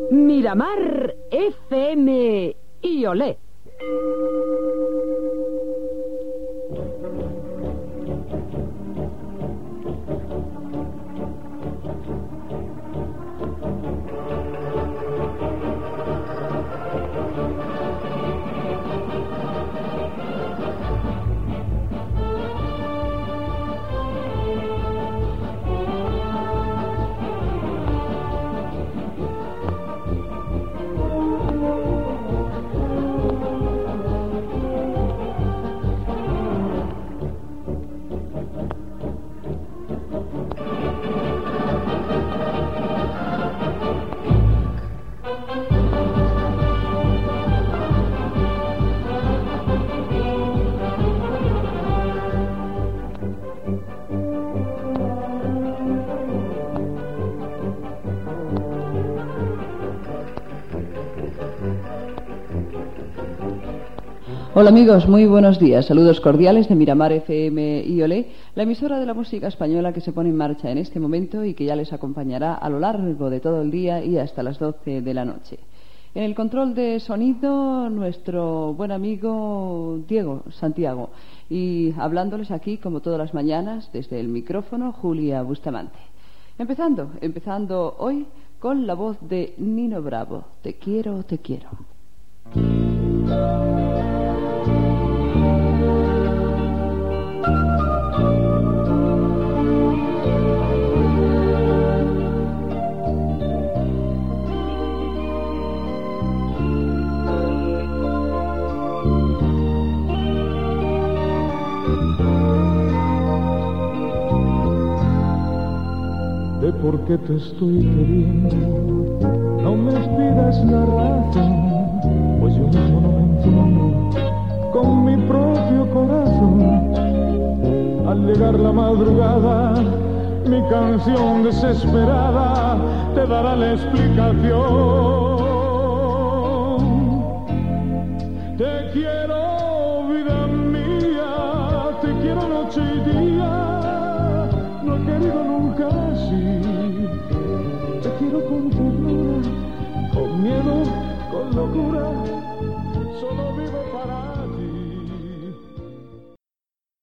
Miramar FM y olé. Hola amigos, muy buenos días. Saludos cordiales de Miramar FM y olé, la emisora de la música española que se pone en marcha en este momento y que ya les acompañará a lo largo de todo el día y hasta las 12 de la noche. En el control de sonido, nuestro buen amigo Diego Santiago. Y hablándoles aquí, como todas las mañanas, desde el micrófono, Julia Bustamante. Empezando hoy con la voz de Nino Bravo. Te quiero, te quiero. De por qué te estoy queriendo, no me pidas la razón, pues yo mismo no me entiendo con mi propio corazón. Al llegar la madrugada, mi canción desesperada te dará la explicación. Te quiero, vida mía, te quiero noche y día, no he querido nunca así. Te quiero con ternura, con miedo, con locura, solo vivo